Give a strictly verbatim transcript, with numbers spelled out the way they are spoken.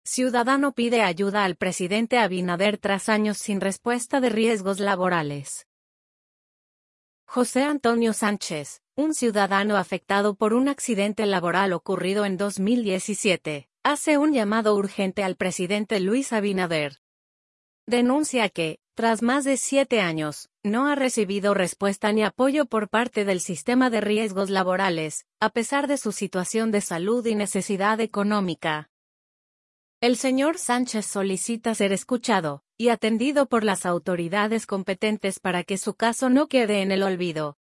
Ciudadano pide ayuda al presidente Abinader tras años sin respuesta de riesgos laborales. José Antonio Sánchez, un ciudadano afectado por un accidente laboral ocurrido en dos mil diecisiete, hace un llamado urgente al presidente Luis Abinader. Denuncia que, tras más de siete años, no ha recibido respuesta ni apoyo por parte del sistema de riesgos laborales, a pesar de su situación de salud y necesidad económica. El señor Sánchez solicita ser escuchado y atendido por las autoridades competentes para que su caso no quede en el olvido,